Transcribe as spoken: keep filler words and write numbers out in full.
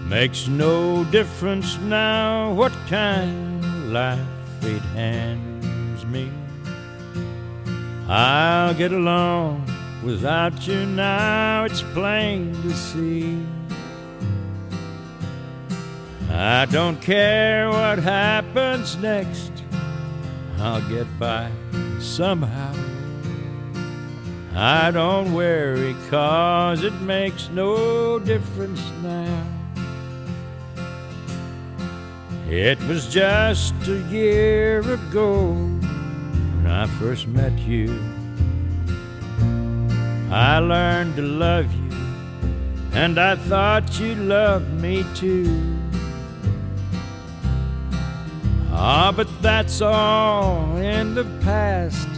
Makes no difference now what kind of life fate hands me. I'll get along without you now, it's plain to see. I don't care what happens next, I'll get by somehow. I don't worry, 'cause it makes no difference now. It was just a year ago when I first met you. I learned to love you, and I thought you loved me too. Ah, but that's all in the past.